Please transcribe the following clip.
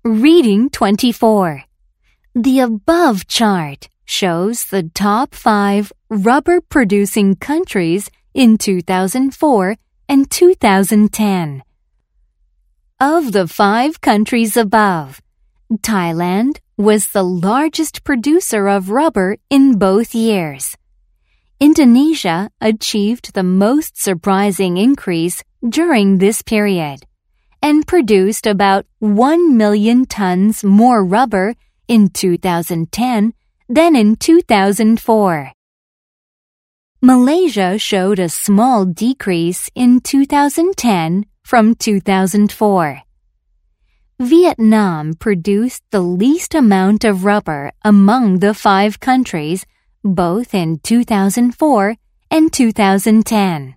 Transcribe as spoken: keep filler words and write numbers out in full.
Reading twenty-four. The above chart shows the top five rubber-producing countries in two thousand four and two thousand ten. Of the five countries above, Thailand was the largest producer of rubber in both years. Indonesia achieved the most surprising increase during this period and produced about one million tons more rubber in two thousand ten than in two thousand four. Malaysia showed a small decrease in two thousand ten from two thousand four. Vietnam produced the least amount of rubber among the five countries, both in two thousand four and two thousand ten.